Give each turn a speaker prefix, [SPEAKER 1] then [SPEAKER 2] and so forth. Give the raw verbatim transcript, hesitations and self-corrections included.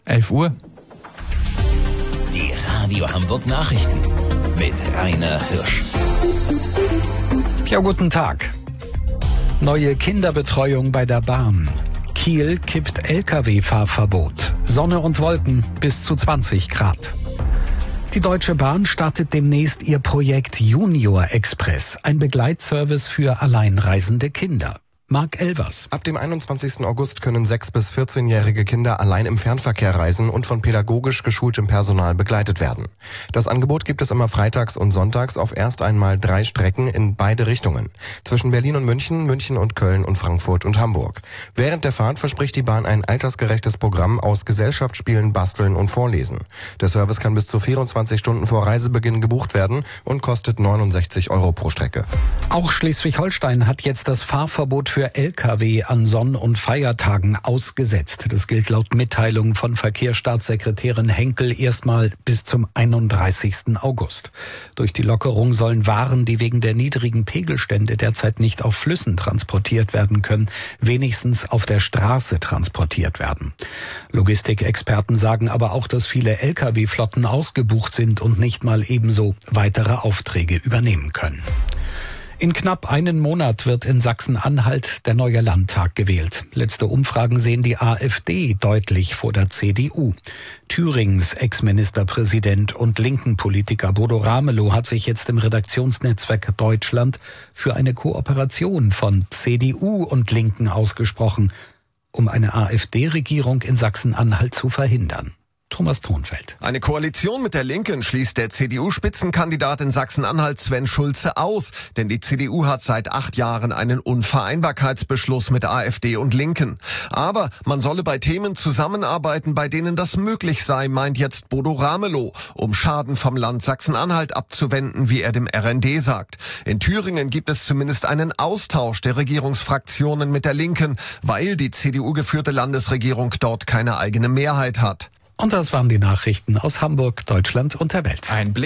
[SPEAKER 1] elf Uhr.
[SPEAKER 2] Die Radio Hamburg Nachrichten mit Rainer Hirsch.
[SPEAKER 3] Ja, guten Tag. Neue Kinderbetreuung bei der Bahn. Kiel kippt L K W-Fahrverbot. Sonne und Wolken bis zu zwanzig Grad. Die Deutsche Bahn startet demnächst ihr Projekt Junior Express, ein Begleitservice für alleinreisende Kinder. Marc Elvers.
[SPEAKER 4] Ab dem einundzwanzigsten August können sechs- bis vierzehnjährige Kinder allein im Fernverkehr reisen und von pädagogisch geschultem Personal begleitet werden. Das Angebot gibt es immer freitags und sonntags auf erst einmal drei Strecken in beide Richtungen. Zwischen Berlin und München, München und Köln und Frankfurt und Hamburg. Während der Fahrt verspricht die Bahn ein altersgerechtes Programm aus Gesellschaftsspielen, Basteln und Vorlesen. Der Service kann bis zu vierundzwanzig Stunden vor Reisebeginn gebucht werden und kostet neunundsechzig Euro pro Strecke.
[SPEAKER 3] Auch Schleswig-Holstein hat jetzt das Fahrverbot für L K W an Sonn- und Feiertagen ausgesetzt. Das gilt laut Mitteilung von Verkehrsstaatssekretärin Henkel erstmal bis zum einunddreißigsten August. Durch die Lockerung sollen Waren, die wegen der niedrigen Pegelstände derzeit nicht auf Flüssen transportiert werden können, wenigstens auf der Straße transportiert werden. Logistikexperten sagen aber auch, dass viele L K W-Flotten ausgebucht sind und nicht mal ebenso weitere Aufträge übernehmen können. In knapp einen Monat wird in Sachsen-Anhalt der neue Landtag gewählt. Letzte Umfragen sehen die AfD deutlich vor der C D U. Thüringens Ex-Ministerpräsident und linken Politiker Bodo Ramelow hat sich jetzt im Redaktionsnetzwerk Deutschland für eine Kooperation von C D U und Linken ausgesprochen, um eine AfD-Regierung in Sachsen-Anhalt zu verhindern. Thomas Thonfeld.
[SPEAKER 5] Eine Koalition mit der Linken schließt der C D U-Spitzenkandidat in Sachsen-Anhalt Sven Schulze aus. Denn die C D U hat seit acht Jahren einen Unvereinbarkeitsbeschluss mit AfD und Linken. Aber man solle bei Themen zusammenarbeiten, bei denen das möglich sei, meint jetzt Bodo Ramelow, um Schaden vom Land Sachsen-Anhalt abzuwenden, wie er dem R N D sagt. In Thüringen gibt es zumindest einen Austausch der Regierungsfraktionen mit der Linken, weil die C D U-geführte Landesregierung dort keine eigene Mehrheit hat.
[SPEAKER 3] Und das waren die Nachrichten aus Hamburg, Deutschland und der Welt.
[SPEAKER 1] Ein Blick